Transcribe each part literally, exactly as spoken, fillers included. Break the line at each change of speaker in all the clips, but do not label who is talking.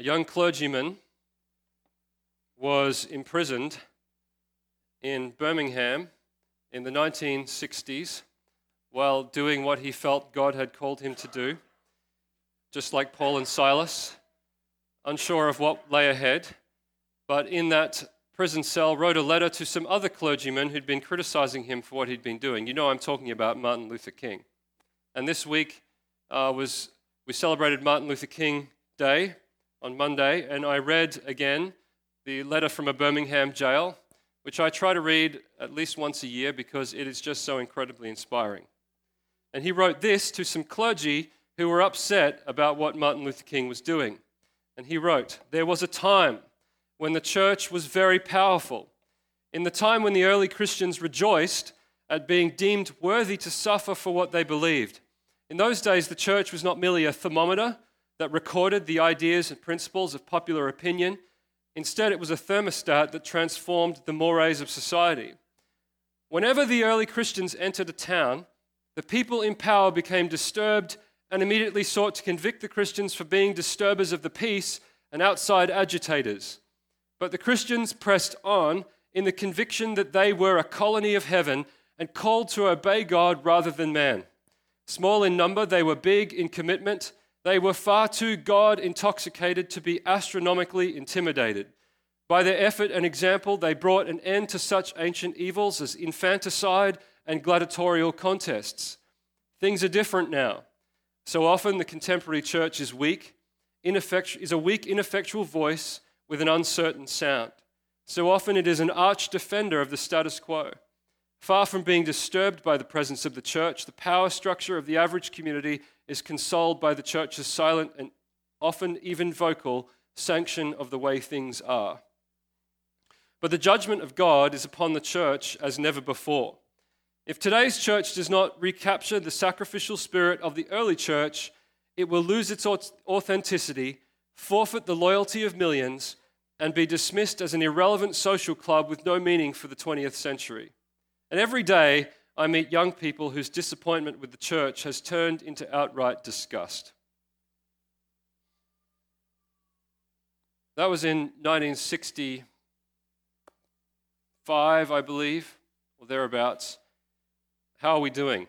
young clergyman was imprisoned in Birmingham in the nineteen sixties while doing what he felt God had called him to do, just like Paul and Silas, unsure of what lay ahead, but in that prison cell wrote a letter to some other clergymen who'd been criticizing him for what he'd been doing. You know I'm talking about Martin Luther King. And this week uh, was we celebrated Martin Luther King Day on Monday, and I read again the letter from a Birmingham jail, which I try to read at least once a year because it is just so incredibly inspiring. And he wrote this to some clergy who were upset about what Martin Luther King was doing. And he wrote, "There was a time when the church was very powerful. In the time when the early Christians rejoiced at being deemed worthy to suffer for what they believed. In those days, the church was not merely a thermometer that recorded the ideas and principles of popular opinion. Instead, it was a thermostat that transformed the mores of society. Whenever the early Christians entered a town, the people in power became disturbed and immediately sought to convict the Christians for being disturbers of the peace and outside agitators. But the Christians pressed on in the conviction that they were a colony of heaven and called to obey God rather than man. Small in number, they were big in commitment. They were far too God-intoxicated to be astronomically intimidated. By their effort and example, they brought an end to such ancient evils as infanticide and gladiatorial contests. Things are different now. So often the contemporary church is weak, ineffectu- is a weak, ineffectual voice with an uncertain sound. So often it is an arch defender of the status quo. Far from being disturbed by the presence of the church, the power structure of the average community is consoled by the church's silent and often even vocal sanction of the way things are. But the judgment of God is upon the church as never before. If today's church does not recapture the sacrificial spirit of the early church, it will lose its authenticity, forfeit the loyalty of millions, and be dismissed as an irrelevant social club with no meaning for the twentieth century. And every day, I meet young people whose disappointment with the church has turned into outright disgust. That was in nineteen sixty-five, I believe, or thereabouts. How are we doing?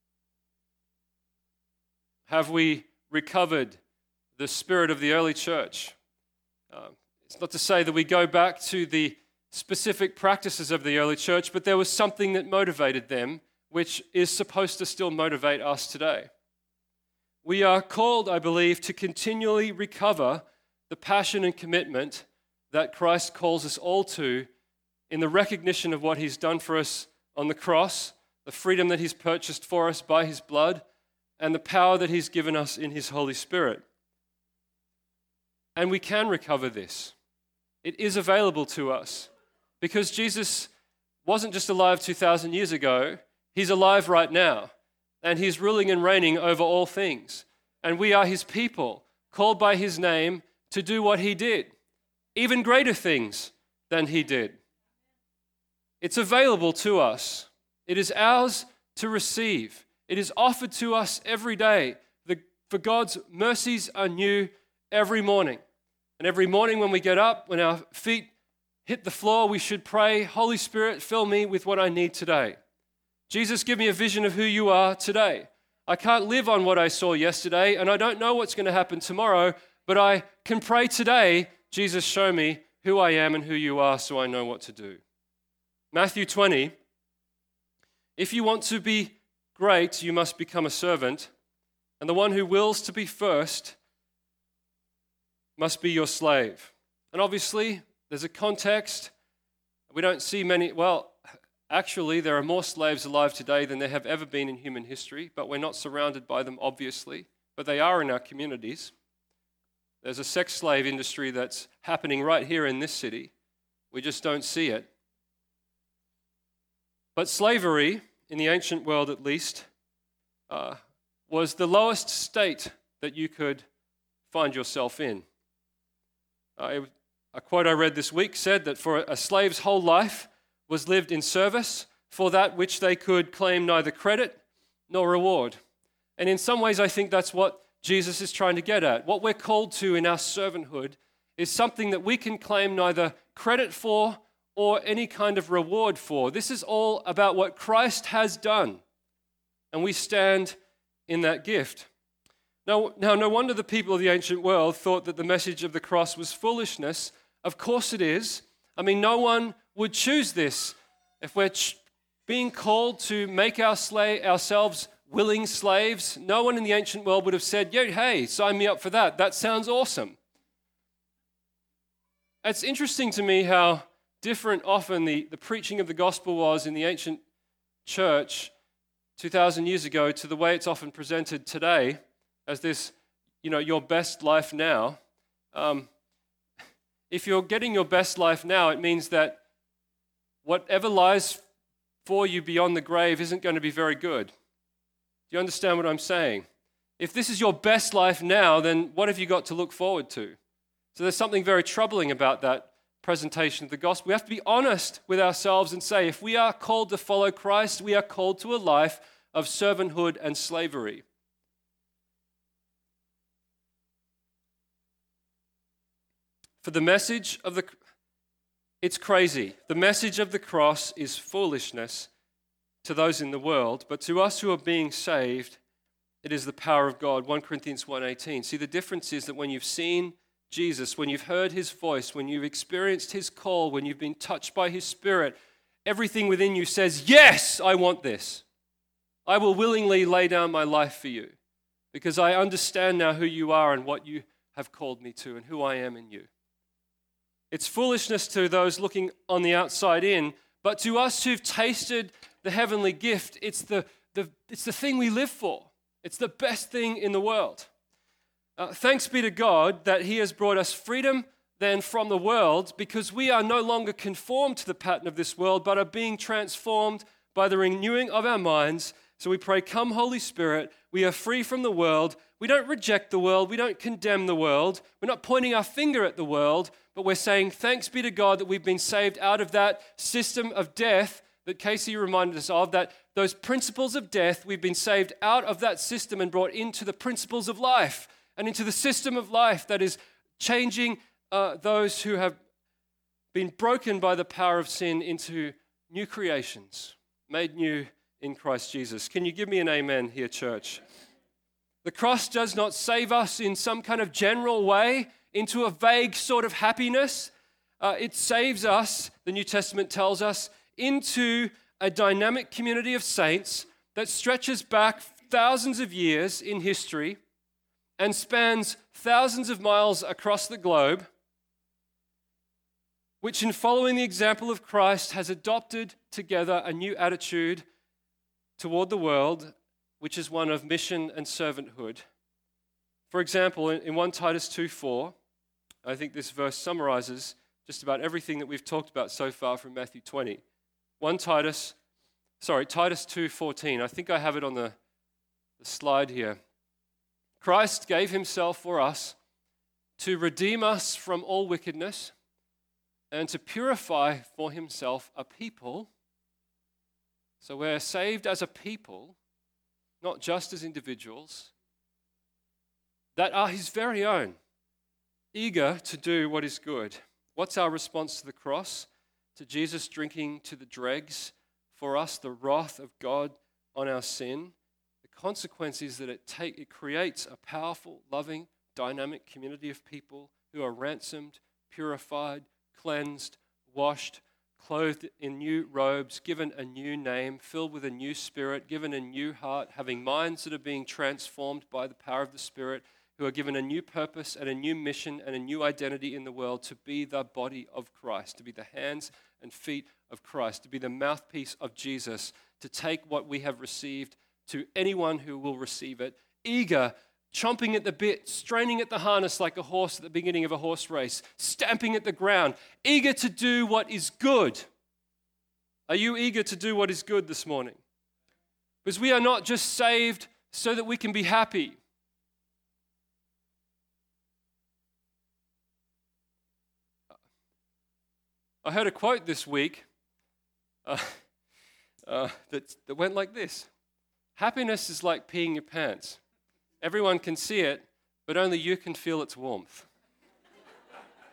Have we recovered the spirit of the early church? Uh, it's not to say that we go back to the specific practices of the early church, but there was something that motivated them, which is supposed to still motivate us today. We are called, I believe, to continually recover the passion and commitment that Christ calls us all to in the recognition of what he's done for us on the cross, the freedom that he's purchased for us by his blood, and the power that he's given us in his Holy Spirit. And we can recover this. It is available to us. Because Jesus wasn't just alive two thousand years ago, he's alive right now. And he's ruling and reigning over all things. And we are his people, called by his name to do what he did. Even greater things than he did. It's available to us. It is ours to receive. It is offered to us every day. The, for God's mercies are new every morning. And every morning when we get up, when our feet hit the floor, we should pray, Holy Spirit, fill me with what I need today. Jesus, give me a vision of who you are today. I can't live on what I saw yesterday, and I don't know what's going to happen tomorrow, but I can pray today, Jesus, show me who I am and who you are so I know what to do. Matthew twenty, if you want to be great, you must become a servant, and the one who wills to be first must be your slave. And obviously, there's a context. We don't see many, well, actually, there are more slaves alive today than there have ever been in human history, but we're not surrounded by them, obviously, but they are in our communities. There's a sex slave industry that's happening right here in this city. We just don't see it. But slavery, in the ancient world at least, uh, was the lowest state that you could find yourself in. Uh, it, A quote I read this week said that for a slave's whole life was lived in service for that which they could claim neither credit nor reward. And in some ways, I think that's what Jesus is trying to get at. What we're called to in our servanthood is something that we can claim neither credit for or any kind of reward for. This is all about what Christ has done, and we stand in that gift. Now, now, no wonder the people of the ancient world thought that the message of the cross was foolishness. Of course it is. I mean, no one would choose this. If we're ch- being called to make our sla- ourselves willing slaves, no one in the ancient world would have said, yeah, hey, sign me up for that. That sounds awesome. It's interesting to me how different often the, the preaching of the gospel was in the ancient church two thousand years ago to the way it's often presented today as this, you know, your best life now. Um, if you're getting your best life now, it means that whatever lies for you beyond the grave isn't going to be very good. Do you understand what I'm saying? If this is your best life now, then what have you got to look forward to? So there's something very troubling about that presentation of the gospel. We have to be honest with ourselves and say, if we are called to follow Christ, we are called to a life of servanthood and slavery. For the message of the, it's crazy. The message of the cross is foolishness to those in the world, but to us who are being saved, it is the power of God. First Corinthians one eighteen. See, the difference is that when you've seen Jesus, when you've heard his voice, when you've experienced his call, when you've been touched by his Spirit, everything within you says, yes, I want this. I will willingly lay down my life for you because I understand now who you are and what you have called me to and who I am in you. It's foolishness to those looking on the outside in, but to us who've tasted the heavenly gift, it's the, the, it's the thing we live for. It's the best thing in the world. Uh, thanks be to God that he has brought us freedom then from the world, because we are no longer conformed to the pattern of this world, but are being transformed by the renewing of our minds. So we pray, come Holy Spirit, we are free from the world. We don't reject the world. We don't condemn the world. We're not pointing our finger at the world, but we're saying, thanks be to God that we've been saved out of that system of death that Casey reminded us of, that those principles of death, we've been saved out of that system and brought into the principles of life and into the system of life that is changing uh, those who have been broken by the power of sin into new creations, made new in Christ Jesus. Can you give me an amen here, church? The cross does not save us in some kind of general way into a vague sort of happiness. Uh, it saves us, the New Testament tells us, into a dynamic community of saints that stretches back thousands of years in history and spans thousands of miles across the globe, which in following the example of Christ has adopted together a new attitude toward the world, which is one of mission and servanthood. For example, in First Titus two four, I think this verse summarizes just about everything that we've talked about so far from Matthew twenty. First Titus, sorry, Titus two fourteen. I think I have it on the, the slide here. Christ gave himself for us to redeem us from all wickedness and to purify for himself a people. So we're saved as a people, not just as individuals, that are his very own, eager to do what is good. What's our response to the cross? To Jesus drinking to the dregs for us the wrath of God on our sin. The consequence is that it, take, it creates a powerful, loving, dynamic community of people who are ransomed, purified, cleansed, washed, clothed in new robes, given a new name, filled with a new spirit, given a new heart, having minds that are being transformed by the power of the Spirit, who are given a new purpose and a new mission and a new identity in the world to be the body of Christ, to be the hands and feet of Christ, to be the mouthpiece of Jesus, to take what we have received to anyone who will receive it, eager, chomping at the bit, straining at the harness like a horse at the beginning of a horse race, stamping at the ground, eager to do what is good. Are you eager to do what is good this morning? Because we are not just saved so that we can be happy. I heard a quote this week uh, uh, that, that went like this. Happiness is like peeing your pants. Everyone can see it, but only you can feel its warmth.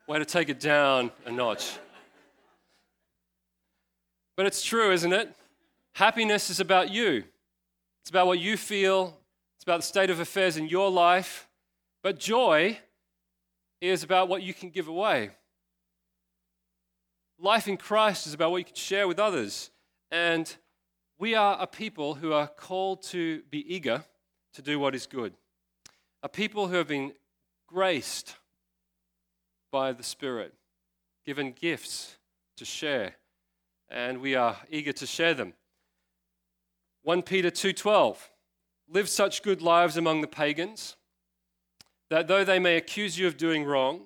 Way to take it down a notch. But it's true, isn't it? Happiness is about you. It's about what you feel. It's about the state of affairs in your life. But joy is about what you can give away. Life in Christ is about what you can share with others. And we are a people who are called to be eager to do what is good. A people who have been graced by the Spirit, given gifts to share, and we are eager to share them. First Peter two twelve, live such good lives among the pagans, that though they may accuse you of doing wrong,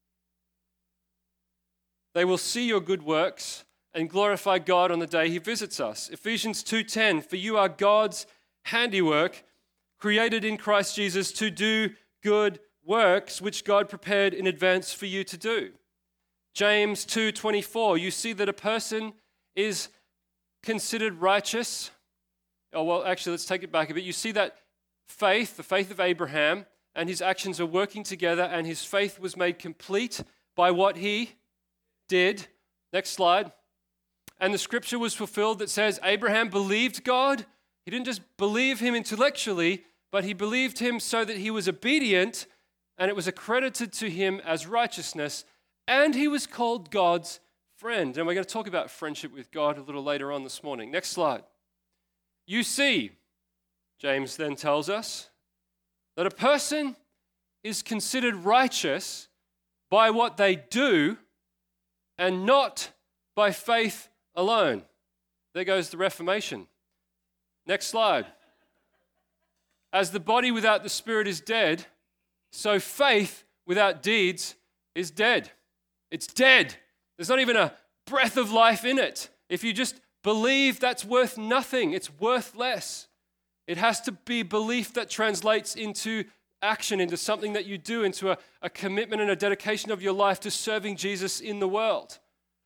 they will see your good works and glorify God on the day he visits us. Ephesians two ten, for you are God's handiwork, created in Christ Jesus to do good works, which God prepared in advance for you to do. James two twenty-four, you see that a person is considered righteous. Oh, well, actually, let's take it back a bit. You see that faith, the faith of Abraham, and his actions are working together, and his faith was made complete by what he did. Next slide. And the scripture was fulfilled that says Abraham believed God. He didn't just believe him intellectually, but he believed him so that he was obedient, and it was accredited to him as righteousness, and he was called God's friend. And we're going to talk about friendship with God a little later on this morning. Next slide. You see, James then tells us, that a person is considered righteous by what they do and not by faith alone. There goes the Reformation. Next slide. As the body without the spirit is dead, so faith without deeds is dead. It's dead. There's not even a breath of life in it. If you just believe, that's worth nothing. It's worthless. It has to be belief that translates into action, into something that you do, into a, a commitment and a dedication of your life to serving Jesus in the world.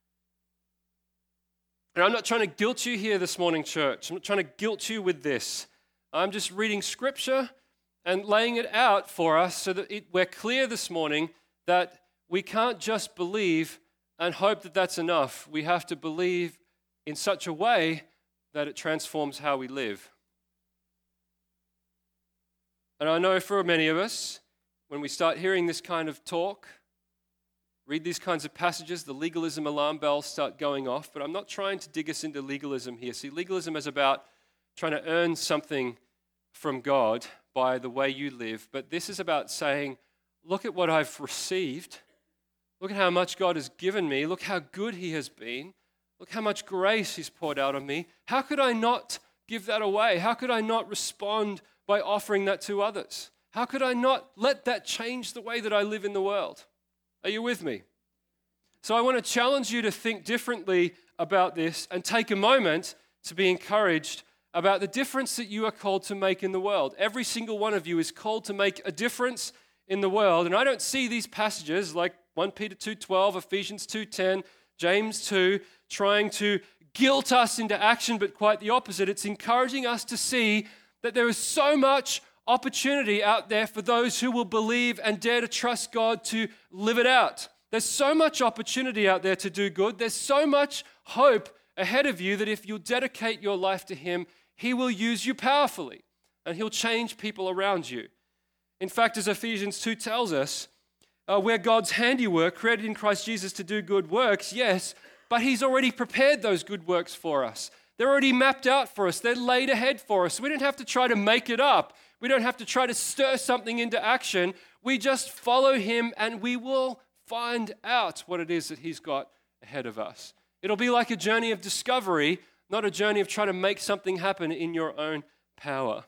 And I'm not trying to guilt you here this morning, church. I'm not trying to guilt you with this. I'm just reading scripture and laying it out for us so that it, we're clear this morning that we can't just believe and hope that that's enough. We have to believe in such a way that it transforms how we live. And I know for many of us, when we start hearing this kind of talk, read these kinds of passages, the legalism alarm bells start going off. But I'm not trying to dig us into legalism here. See, legalism is about trying to earn something from God by the way you live. But this is about saying, look at what I've received. Look at how much God has given me. Look how good he has been. Look how much grace he's poured out on me. How could I not give that away? How could I not respond by offering that to others? How could I not let that change the way that I live in the world? Are you with me? So I want to challenge you to think differently about this and take a moment to be encouraged about the difference that you are called to make in the world. Every single one of you is called to make a difference in the world. And I don't see these passages like First Peter two twelve, Ephesians two ten, James two, trying to guilt us into action, but quite the opposite. It's encouraging us to see that there is so much opportunity out there for those who will believe and dare to trust God to live it out. There's so much opportunity out there to do good. There's so much hope ahead of you that if you'll dedicate your life to him, he will use you powerfully and he'll change people around you. In fact, as Ephesians two tells us, uh, we're God's handiwork, created in Christ Jesus to do good works, yes, but he's already prepared those good works for us. They're already mapped out for us. They're laid ahead for us. We don't have to try to make it up. We don't have to try to stir something into action. We just follow him and we will find out what it is that he's got ahead of us. It'll be like a journey of discovery, not a journey of trying to make something happen in your own power.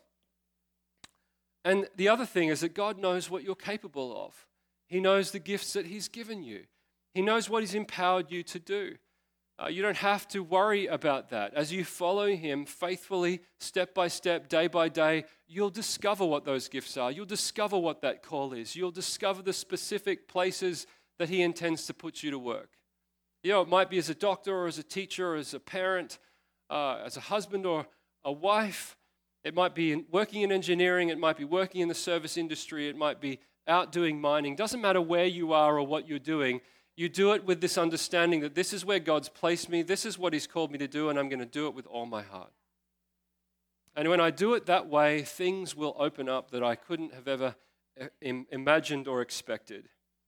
And the other thing is that God knows what you're capable of. He knows the gifts that he's given you. He knows what he's empowered you to do. Uh, you don't have to worry about that. As you follow him faithfully, step by step, day by day, you'll discover what those gifts are. You'll discover what that call is. You'll discover the specific places that he intends to put you to work. You know, it might be as a doctor or as a teacher or as a parent, uh, as a husband or a wife. It might be in working in engineering. It might be working in the service industry. It might be out doing mining. Doesn't matter where you are or what you're doing. you do it with this understanding that this is where God's placed me, this is what he's called me to do, and I'm going to do it with all my heart. And when I do it that way, things will open up that I couldn't have ever imagined or expected.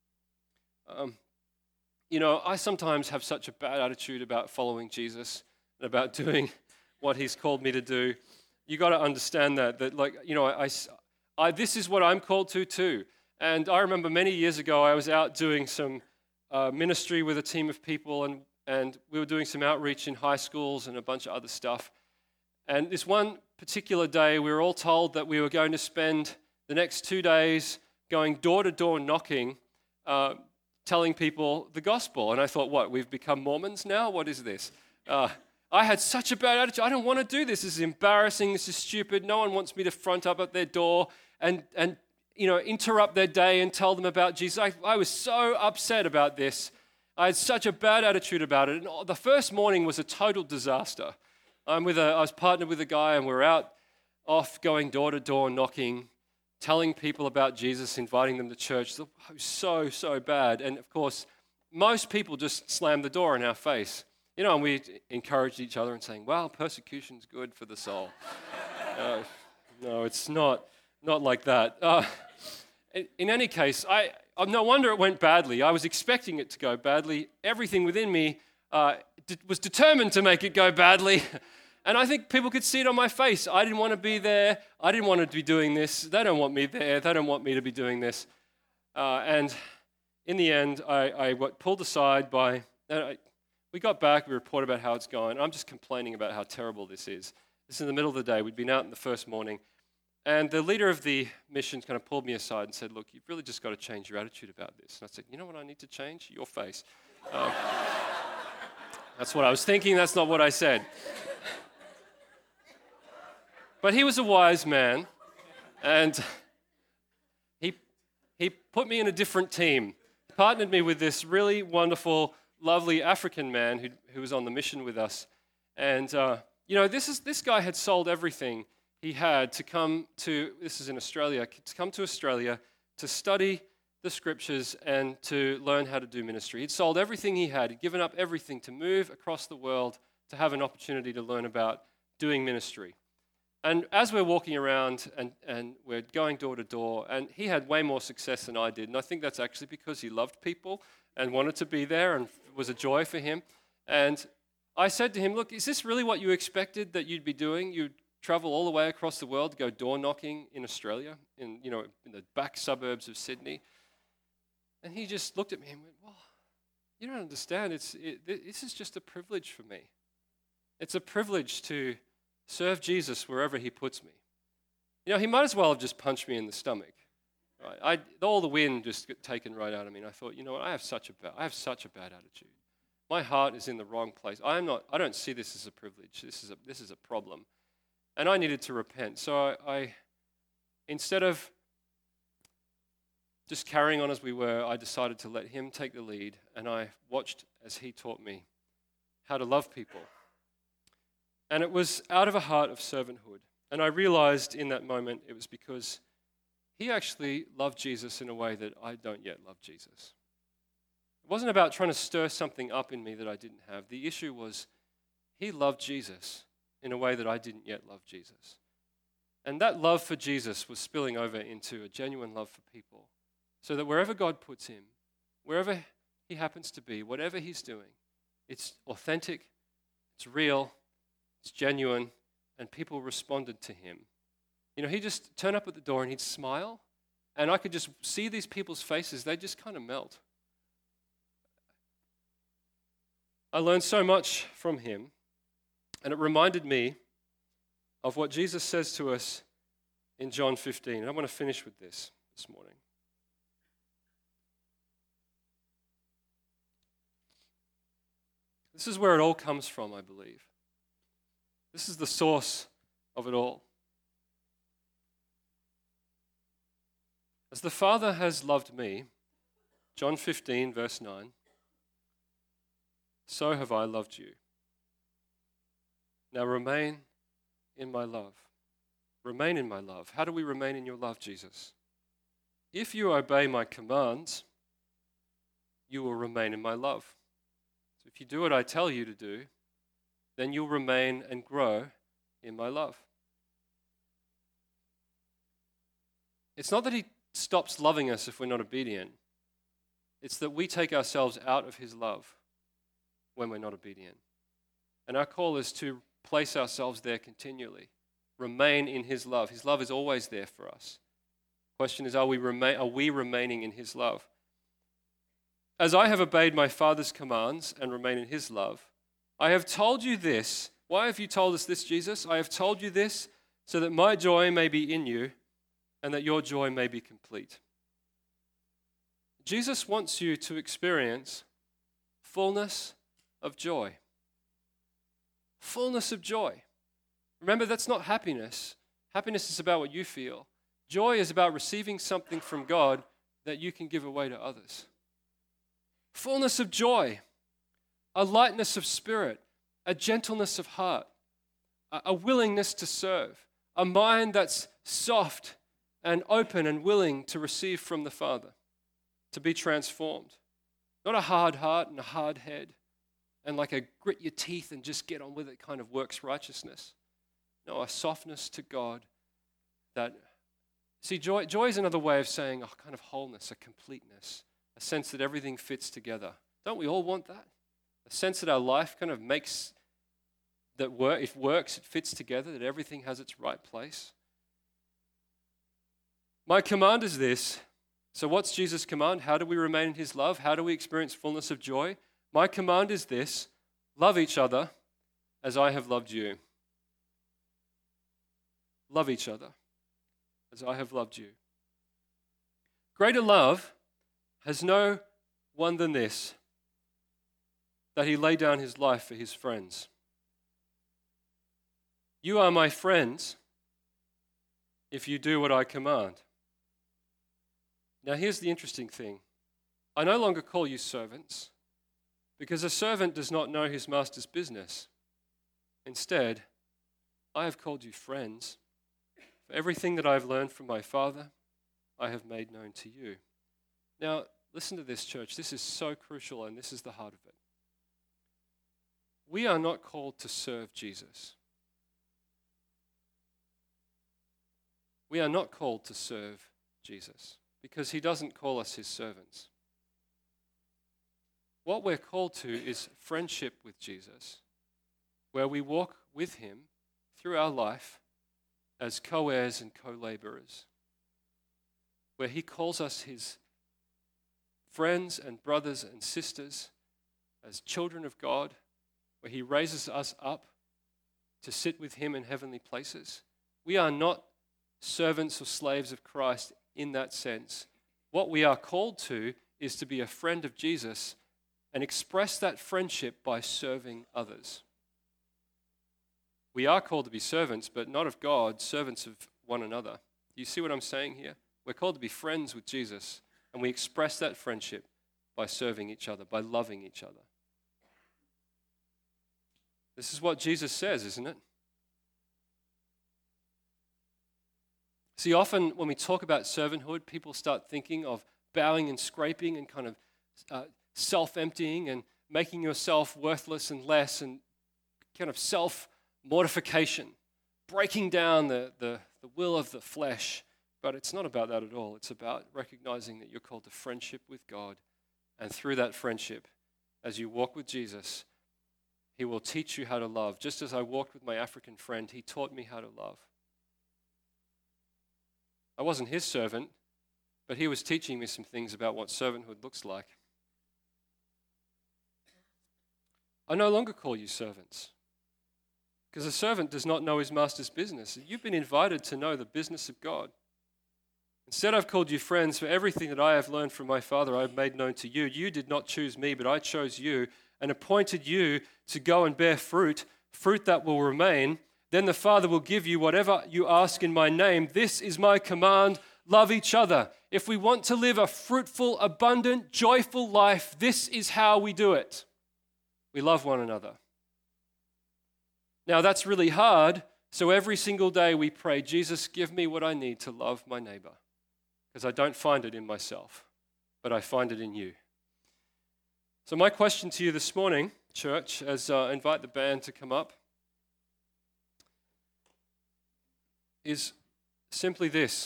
Um, you know, I sometimes have such a bad attitude about following Jesus and about doing what he's called me to do. You got to understand that, that like, you know, I, I, this is what I'm called to too. And I remember many years ago, I was out doing some uh, ministry with a team of people, and, and we were doing some outreach in high schools and a bunch of other stuff. And this one particular day, we were all told that we were going to spend the next two days going door to door knocking, uh, telling people the gospel. And I thought, what, we've become Mormons now? What is this? Uh, I had such a bad attitude. I don't want to do this. This is embarrassing. This is stupid. No one wants me to front up at their door and, and you know, interrupt their day and tell them about Jesus. I, I was so upset about this. I had such a bad attitude about it. And the first morning was a total disaster. I'm with a, I was partnered with a guy, and we're out off going door to door knocking, telling people about Jesus, inviting them to church. It was so, so bad. And of course, most people just slammed the door in our face. You know, and we encouraged each other and saying, well, persecution's good for the soul. uh, no, it's not, not like that. Uh, in, in any case, I, no wonder it went badly. I was expecting it to go badly. Everything within me uh, d- was determined to make it go badly. And I think people could see it on my face. I didn't want to be there. I didn't want to be doing this. They don't want me there. They don't want me to be doing this. Uh, and in the end, I, I got pulled aside by... Uh, we got back. We reported about how it's going. I'm just complaining about how terrible this is. This is in the middle of the day. We'd been out in the first morning. And the leader of the mission kind of pulled me aside and said, look, you've really just got to change your attitude about this. And I said, you know what I need to change? Your face. Um, that's what I was thinking. That's not what I said. But he was a wise man, and he he put me in a different team. He partnered me with this really wonderful, lovely African man who who was on the mission with us. And uh, you know, this is this guy had sold everything he had to come to. This is in Australia. To come to Australia to study the scriptures and to learn how to do ministry. He'd sold everything he had. He'd given up everything to move across the world to have an opportunity to learn about doing ministry. And as we're walking around and, and we're going door to door, and he had way more success than I did. And I think that's actually because he loved people and wanted to be there, and it was a joy for him. And I said to him, look, is this really what you expected that you'd be doing? You'd travel all the way across the world to go door knocking in Australia, in, you know, in the back suburbs of Sydney? And he just looked at me and went, well, you don't understand. It's it, this is just a privilege for me. It's a privilege to serve Jesus wherever he puts me. You know, he might as well have just punched me in the stomach. Right? I, all the wind just got taken right out of me. And I thought, you know what? I have such a bad, I have such a bad attitude. My heart is in the wrong place. I am not. I don't see this as a privilege. This is a this is a problem, and I needed to repent. So I, I instead of just carrying on as we were, I decided to let him take the lead, and I watched as he taught me how to love people. And it was out of a heart of servanthood. And I realized in that moment it was because he actually loved Jesus in a way that I don't yet love Jesus. It wasn't about trying to stir something up in me that I didn't have. The issue was he loved Jesus in a way that I didn't yet love Jesus. And that love for Jesus was spilling over into a genuine love for people. So that wherever God puts him, wherever he happens to be, whatever he's doing, it's authentic, it's real, it's genuine, and people responded to him. You know, he'd just turn up at the door and he'd smile, and I could just see these people's faces. They'd just kind of melt. I learned so much from him, and it reminded me of what Jesus says to us in John fifteen. And I want to finish with this this morning. This is where it all comes from, I believe. This is the source of it all. As the Father has loved me, John fifteen, verse nine, so have I loved you. Now remain in my love. Remain in my love. How do we remain in your love, Jesus? If you obey my commands, you will remain in my love. So if you do what I tell you to do, then you'll remain and grow in my love. It's not that he stops loving us if we're not obedient. It's that we take ourselves out of his love when we're not obedient. And our call is to place ourselves there continually, remain in his love. His love is always there for us. The question is, are we, remain, are we remaining in his love? As I have obeyed my Father's commands and remain in his love, I have told you this. Why have you told us this, Jesus? I have told you this so that my joy may be in you and that your joy may be complete. Jesus wants you to experience fullness of joy. Fullness of joy. Remember, that's not happiness. Happiness is about what you feel. Joy is about receiving something from God that you can give away to others. Fullness of joy, a lightness of spirit, a gentleness of heart, a willingness to serve, a mind that's soft and open and willing to receive from the Father, to be transformed. Not a hard heart and a hard head and like a grit your teeth and just get on with it kind of works righteousness. No, a softness to God that, see, joy, joy is another way of saying a kind of wholeness, a completeness, a sense that everything fits together. Don't we all want that? A sense that our life kind of makes, that work, it works, it fits together, that everything has its right place. My command is this. So what's Jesus' command? How do we remain in his love? How do we experience fullness of joy? My command is this: love each other as I have loved you. Love each other as I have loved you. Greater love has no one than this, that he laid down his life for his friends. You are my friends if you do what I command. Now here's the interesting thing. I no longer call you servants, because a servant does not know his master's business. Instead, I have called you friends. For everything that I have learned from my Father, I have made known to you. Now, listen to this, church. This is so crucial, and this is the heart of it. We are not called to serve Jesus. We are not called to serve Jesus, because he doesn't call us his servants. What we're called to is friendship with Jesus, where we walk with him through our life as co-heirs and co-laborers, where he calls us his friends and brothers and sisters as children of God, where he raises us up to sit with him in heavenly places. We are not servants or slaves of Christ in that sense. What we are called to is to be a friend of Jesus and express that friendship by serving others. We are called to be servants, but not of God, servants of one another. Do you see what I'm saying here? We're called to be friends with Jesus, and we express that friendship by serving each other, by loving each other. This is what Jesus says, isn't it? See, often when we talk about servanthood, people start thinking of bowing and scraping and kind of uh, self-emptying and making yourself worthless and less and kind of self-mortification, breaking down the, the, the will of the flesh. But it's not about that at all. It's about recognizing that you're called to friendship with God. And through that friendship, as you walk with Jesus, he will teach you how to love. Just as I walked with my African friend, he taught me how to love. I wasn't his servant, but he was teaching me some things about what servanthood looks like. I no longer call you servants, because a servant does not know his master's business. You've been invited to know the business of God. Instead, I've called you friends, for everything that I have learned from my Father I have made known to you. You did not choose me, but I chose you and appointed you to go and bear fruit, fruit that will remain. Then the Father will give you whatever you ask in my name. This is my command: love each other. If we want to live a fruitful, abundant, joyful life, this is how we do it. We love one another. Now that's really hard, so every single day we pray, Jesus, give me what I need to love my neighbor, because I don't find it in myself, but I find it in you. So my question to you this morning, church, as uh, I invite the band to come up, is simply this.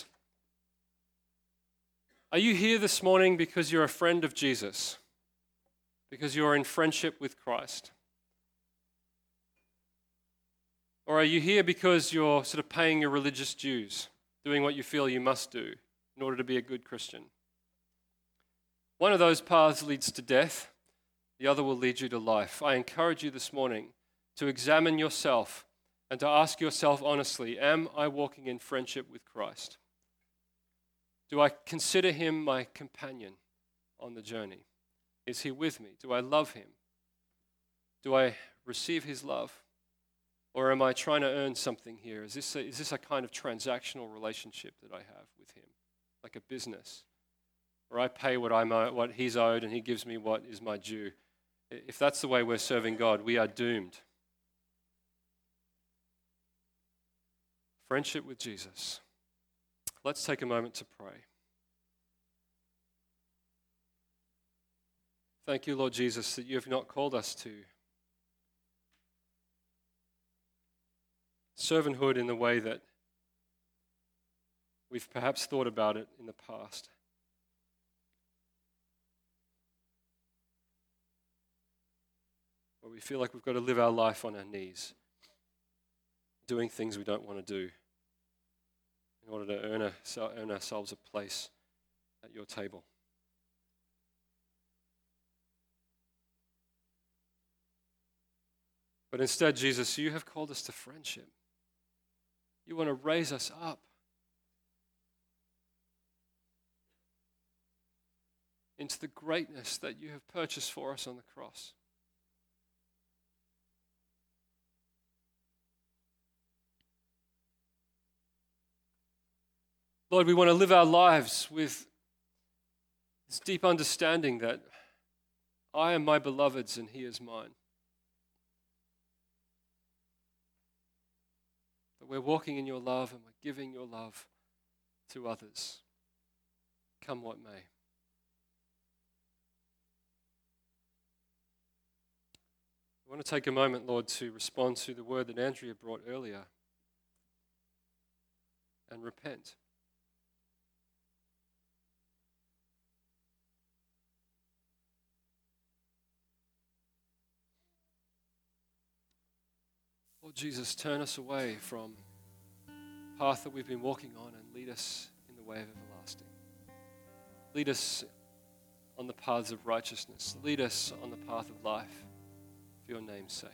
Are you here this morning because you're a friend of Jesus? Because you're in friendship with Christ? Or are you here because you're sort of paying your religious dues, doing what you feel you must do in order to be a good Christian? One of those paths leads to death. The other will lead you to life. I encourage you this morning to examine yourself and to ask yourself honestly, am I walking in friendship with Christ? Do I consider him my companion on the journey? Is he with me? Do I love him? Do I receive his love? Or am I trying to earn something here? Is this a, is this a kind of transactional relationship that I have with him, like a business, where I pay what I'm what he's owed and he gives me what is my due? If that's the way we're serving God, we are doomed. Friendship with Jesus. Let's take a moment to pray. Thank you, Lord Jesus, that you have not called us to servanthood in the way that we've perhaps thought about it in the past. Where we feel like we've got to live our life on our knees, doing things we don't want to do in order to earn, a, earn ourselves a place at your table. But instead, Jesus, you have called us to friendship. You want to raise us up into the greatness that you have purchased for us on the cross. Lord, we want to live our lives with this deep understanding that I am my beloved's and he is mine. That we're walking in your love and we're giving your love to others, come what may. I want to take a moment, Lord, to respond to the word that Andrea brought earlier and repent. Lord Jesus, turn us away from the path that we've been walking on and lead us in the way of everlasting. Lead us on the paths of righteousness. Lead us on the path of life for your name's sake.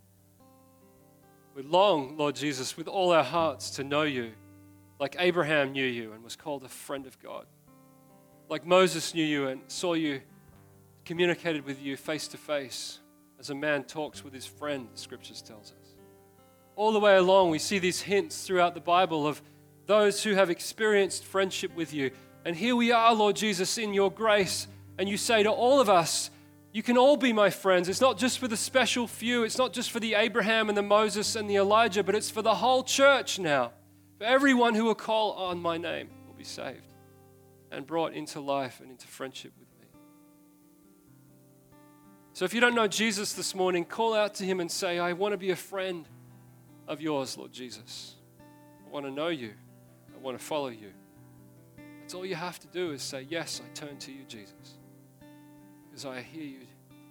We long, Lord Jesus, with all our hearts to know you, like Abraham knew you and was called a friend of God. Like Moses knew you and saw you, communicated with you face to face as a man talks with his friend, the scriptures tells us. All the way along, we see these hints throughout the Bible of those who have experienced friendship with you. And here we are, Lord Jesus, in your grace. And you say to all of us, you can all be my friends. It's not just for the special few. It's not just for the Abraham and the Moses and the Elijah, but it's for the whole church now. For everyone who will call on my name will be saved and brought into life and into friendship with me. So if you don't know Jesus this morning, call out to him and say, I want to be a friend of yours, Lord Jesus. I want to know you. I want to follow you. That's all you have to do is say, yes, I turn to you, Jesus. Because I hear you.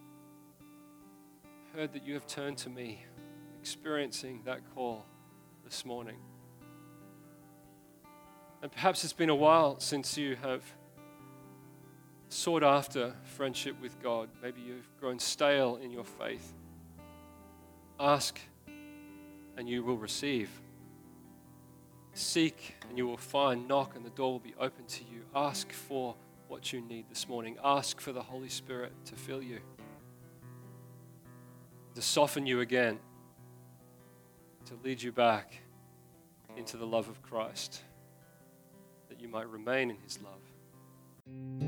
I heard that you have turned to me, experiencing that call this morning. And perhaps it's been a while since you have sought after friendship with God. Maybe you've grown stale in your faith. Ask and you will receive. Seek and you will find. Knock and the door will be open to you. Ask for what you need this morning. Ask for the Holy Spirit to fill you, to soften you again, to lead you back into the love of Christ, that you might remain in his love.